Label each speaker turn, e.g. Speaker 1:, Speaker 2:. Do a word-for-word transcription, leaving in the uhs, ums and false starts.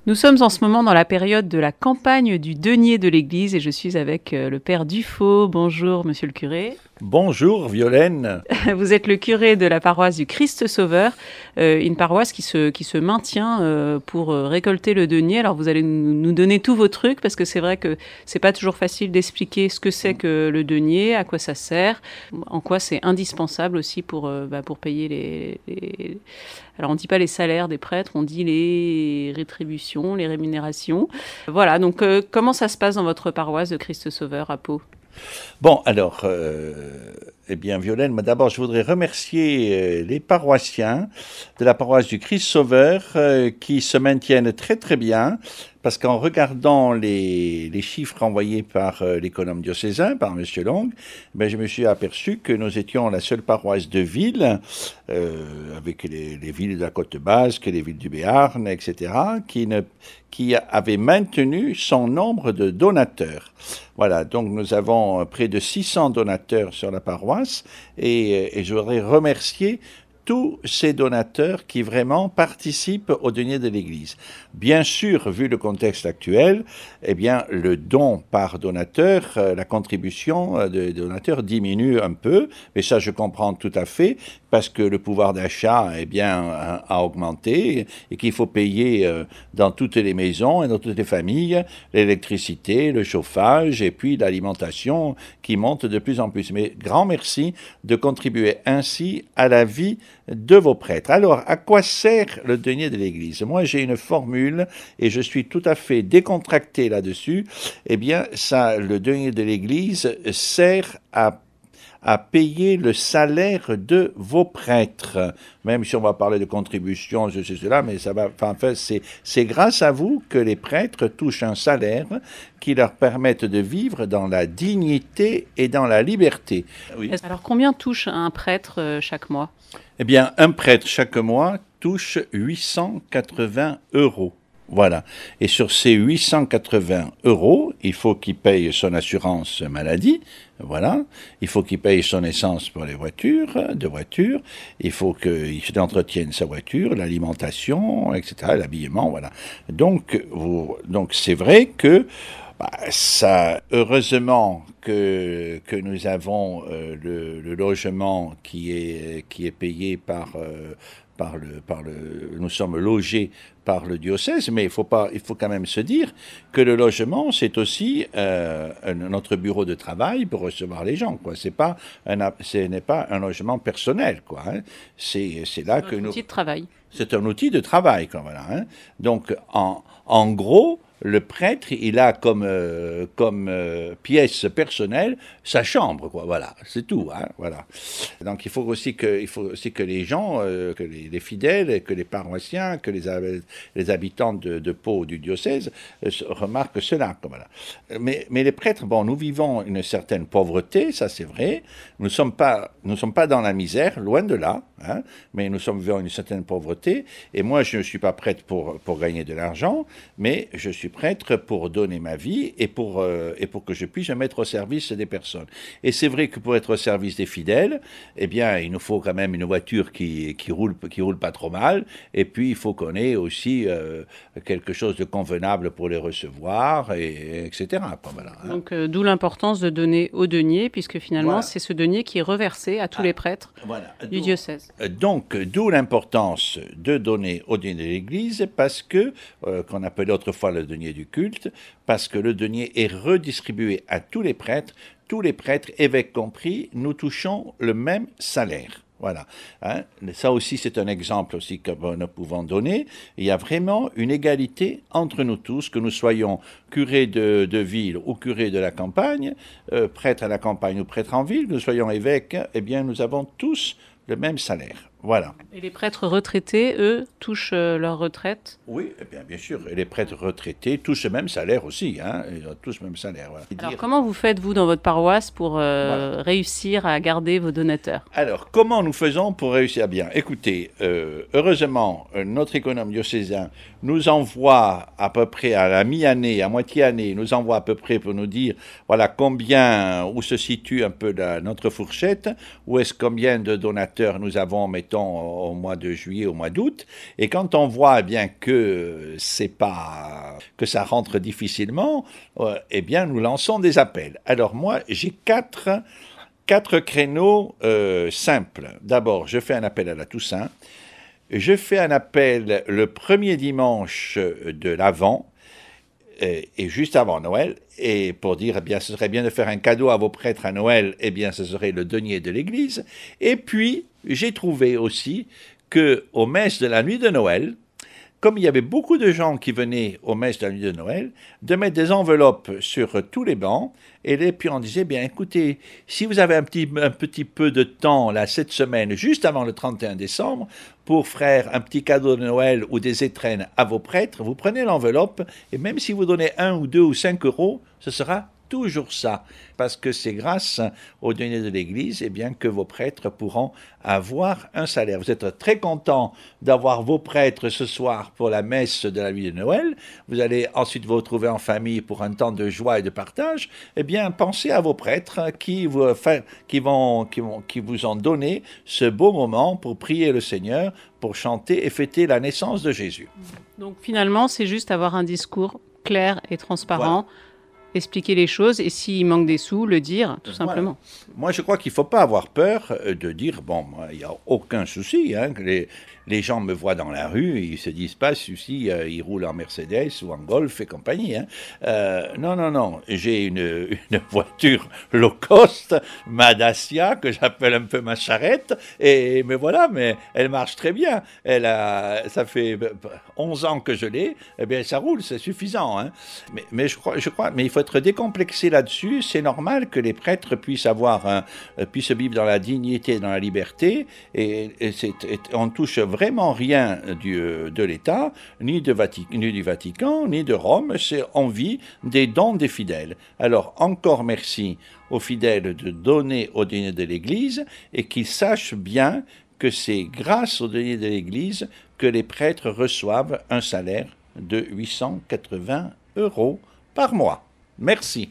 Speaker 1: Nous sommes en ce moment dans la période de la campagne du denier de l'Église et je suis avec euh, le Père Dufaux. Bonjour, monsieur le curé.
Speaker 2: Bonjour, Violaine.
Speaker 1: Vous êtes le curé de la paroisse du Christ Sauveur, euh, une paroisse qui se, qui se maintient euh, pour euh, récolter le denier. Alors vous allez nous, nous donner tous vos trucs parce que c'est vrai que c'est pas toujours facile d'expliquer ce que c'est que le denier, à quoi ça sert, en quoi c'est indispensable aussi pour, euh, bah, pour payer les, les... Alors on dit pas les salaires des prêtres, on dit les rétributions, les rémunérations. Voilà, donc euh, comment ça se passe dans votre paroisse de Christ Sauveur à Pau ?
Speaker 2: Bon, alors, euh, eh bien, Violaine, d'abord, je voudrais remercier euh, les paroissiens de la paroisse du Christ Sauveur euh, qui se maintiennent très, très bien, parce qu'en regardant les, les chiffres envoyés par euh, l'économe diocésain, par M. Long, ben, je me suis aperçu que nous étions la seule paroisse de ville, euh, avec les, les villes de la Côte Basque, les villes du Béarn, et cetera, qui, ne, qui avait maintenu son nombre de donateurs. Voilà, donc nous avons près de six cents donateurs sur la paroisse et, et je voudrais remercier tous ces donateurs qui vraiment participent au denier de l'Église. Bien sûr, vu le contexte actuel, eh bien, le don par donateur, euh, la contribution euh, de donateurs diminue un peu, mais ça je comprends tout à fait, parce que le pouvoir d'achat eh bien, a, a augmenté et qu'il faut payer euh, dans toutes les maisons et dans toutes les familles l'électricité, le chauffage et puis l'alimentation qui monte de plus en plus. Mais grand merci de contribuer ainsi à la vie de vos prêtres. Alors, à quoi sert le denier de l'Église ? Moi, j'ai une formule et je suis tout à fait décontracté là-dessus. Eh bien, ça, le denier de l'Église sert à à payer le salaire de vos prêtres. Même si on va parler de contribution, je sais cela, mais ça va, enfin, c'est, c'est grâce à vous que les prêtres touchent un salaire qui leur permette de vivre dans la dignité et dans la liberté.
Speaker 1: Oui. Alors, combien touche un prêtre euh, chaque mois ?
Speaker 2: Eh bien, un prêtre chaque mois touche huit cent quatre-vingts euros. Voilà. Et sur ces huit cent quatre-vingts euros, il faut qu'il paye son assurance maladie. Voilà. Il faut qu'il paye son essence pour les voitures, de voitures. Il faut qu'il entretienne sa voiture, l'alimentation, et cetera, l'habillement, voilà. Donc, vous, donc c'est vrai que bah, ça, heureusement que, que nous avons euh, le, le logement qui est, qui est payé par... Euh, Par le, par le, nous sommes logés par le diocèse, mais il faut pas, il faut quand même se dire que le logement, c'est aussi euh, un, notre bureau de travail pour recevoir les gens, quoi. C'est pas un, ce n'est pas un logement personnel, quoi. Hein. C'est, c'est là
Speaker 1: c'est
Speaker 2: que
Speaker 1: un
Speaker 2: nous.
Speaker 1: outil de travail.
Speaker 2: C'est un outil de travail, quoi. Voilà. Hein. Donc, en, en gros. Le prêtre, il a comme, euh, comme euh, pièce personnelle sa chambre, quoi. Voilà, c'est tout. Hein, voilà. Donc il faut aussi que, il faut aussi que les gens, euh, que les, les fidèles, que les paroissiens, que les, les habitants de, de Pau, du diocèse, euh, remarquent cela. Quoi, voilà. Mais, mais les prêtres, bon, nous vivons une certaine pauvreté, ça c'est vrai. Nous ne sommes pas, nous sommes pas dans la misère, loin de là. Hein, mais nous sommes vivant une certaine pauvreté. Et moi, je ne suis pas prêtre pour, pour gagner de l'argent, mais je suis prêtre pour donner ma vie et pour, euh, et pour que je puisse me mettre au service des personnes. Et c'est vrai que pour être au service des fidèles, eh bien, il nous faut quand même une voiture qui, qui roule, qui roule pas trop mal, et puis il faut qu'on ait aussi euh, quelque chose de convenable pour les recevoir, et, etc. Voilà, hein.
Speaker 1: Donc, euh, d'où l'importance de donner au denier, puisque finalement, voilà. C'est ce denier qui est reversé à tous ah, les prêtres voilà. du
Speaker 2: donc,
Speaker 1: diocèse.
Speaker 2: Donc, d'où l'importance de donner au denier de l'Église, parce que, euh, qu'on appelait autrefois le denier du culte, parce que le denier est redistribué à tous les prêtres, tous les prêtres, évêques compris, nous touchons le même salaire. Voilà. Hein. Ça aussi, c'est un exemple aussi que nous pouvons donner. Il y a vraiment une égalité entre nous tous, que nous soyons curés de, de ville ou curés de la campagne, euh, prêtres à la campagne ou prêtres en ville, que nous soyons évêques, eh bien, nous avons tous le même salaire. Voilà.
Speaker 1: Et les prêtres retraités, eux, touchent euh, leur retraite ?
Speaker 2: Oui, eh bien, bien sûr. Et les prêtres retraités touchent le même salaire aussi. Hein. Ils ont tous le même salaire. Voilà.
Speaker 1: Alors,
Speaker 2: dire...
Speaker 1: comment vous faites, vous, dans votre paroisse, pour euh, voilà. réussir à garder vos donateurs ?
Speaker 2: Alors, comment nous faisons pour réussir bien ? Écoutez, euh, heureusement, notre économe diocésain nous envoie à peu près à la mi-année, à moitié-année, nous envoie à peu près pour nous dire, voilà, combien, où se situe un peu la, notre fourchette, où est-ce combien de donateurs nous avons, mettons, mettons, au mois de juillet, au mois d'août. Et quand on voit eh bien que c'est pas que ça rentre difficilement, euh, eh bien nous lançons des appels. Alors moi, j'ai quatre quatre créneaux euh, simples. D'abord, je fais un appel à la Toussaint. Je fais un appel le premier dimanche de l'Avent. Et juste avant Noël, et pour dire, eh bien, ce serait bien de faire un cadeau à vos prêtres à Noël, eh bien, ce serait le denier de l'Église. Et puis, j'ai trouvé aussi qu'aux messes de la nuit de Noël, comme il y avait beaucoup de gens qui venaient aux messes de la nuit de Noël, de mettre des enveloppes sur tous les bancs, et puis on disait, bien écoutez, si vous avez un petit, un petit peu de temps, là, cette semaine, juste avant le trente et un décembre, pour faire un petit cadeau de Noël ou des étrennes à vos prêtres, vous prenez l'enveloppe, et même si vous donnez un ou deux ou cinq euros, ce sera toujours ça, parce que c'est grâce au denier de l'Église eh bien, que vos prêtres pourront avoir un salaire. Vous êtes très content d'avoir vos prêtres ce soir pour la messe de la nuit de Noël. Vous allez ensuite vous retrouver en famille pour un temps de joie et de partage. Eh bien, pensez à vos prêtres qui vous, qui vont, qui vont, qui vous ont donné ce beau moment pour prier le Seigneur, pour chanter et fêter la naissance de Jésus.
Speaker 1: Donc finalement, c'est juste avoir un discours clair et transparent. Voilà. Expliquer les choses et s'il manque des sous, le dire, tout voilà. simplement.
Speaker 2: Moi, je crois qu'il ne faut pas avoir peur de dire, bon, il n'y a aucun souci, hein, que les, les gens me voient dans la rue, ils ne se disent pas, souci, euh, ils roulent en Mercedes ou en Golf et compagnie. Hein. Euh, non, non, non, j'ai une, une voiture low cost, ma Dacia, que j'appelle un peu ma charrette, et mais voilà, mais elle marche très bien. Elle a, ça fait onze ans que je l'ai, eh bien, ça roule, c'est suffisant. Hein. Mais, mais je crois, je crois, mais il faut être décomplexé là-dessus. C'est normal que les prêtres puissent avoir un, puissent vivre dans la dignité, dans la liberté, et, et, c'est, et on touche vraiment rien du, de l'État, ni, de Vati, ni du Vatican, ni de Rome. C'est on vit des dons des fidèles. Alors encore merci aux fidèles de donner au denier de l'Église et qu'ils sachent bien que c'est grâce au denier de l'Église que les prêtres reçoivent un salaire de huit cent quatre-vingts euros par mois. Merci.